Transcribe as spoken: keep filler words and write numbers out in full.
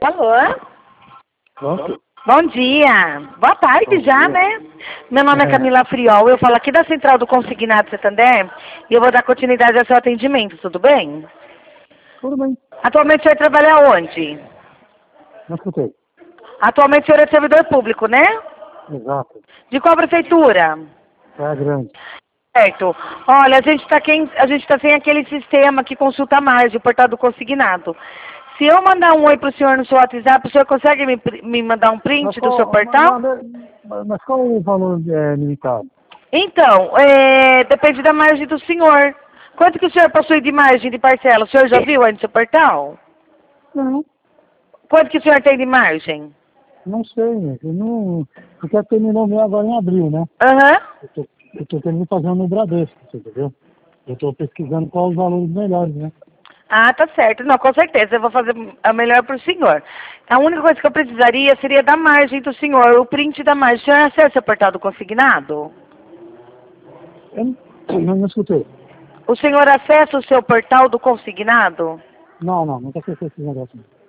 Alô? Pronto? Bom dia. Boa tarde Bom já, dia. né? Meu nome é É. Camila Friol, eu falo aqui da Central do Consignado Santander e eu vou dar continuidade ao seu atendimento, tudo bem? Tudo bem. Atualmente o senhor trabalha onde? Não escutei. Atualmente o senhor é servidor público, né? Exato. De qual prefeitura? É grande. Certo. Olha, a gente está a gente tá sem aquele sistema que consulta a margem, o portal do consignado. Se eu mandar um oi para o senhor no seu WhatsApp, o senhor consegue me, me mandar um Mas print do seu qual, portal? mas, mas, mas qual o valor é, limitado? Então, é, depende da margem do senhor. Quanto que o senhor possui de margem de parcela? O senhor já viu aí no seu portal? Não, Quanto que o senhor tem de margem? não sei, né? Eu não, porque terminou meu agora em abril, né? Aham. Eu tô, eu tô querendo fazer um no Bradesco, você entendeu? Eu tô pesquisando qual os valores melhores, né? Ah, tá certo. Não, com certeza. Eu vou fazer a melhor para o senhor. A única coisa que eu precisaria seria da margem do senhor, o print da margem. O senhor acessa o portal do consignado? Eu não, não, não escutei. O senhor acessa o seu portal do consignado? Não, não, nunca acessei esse negócio.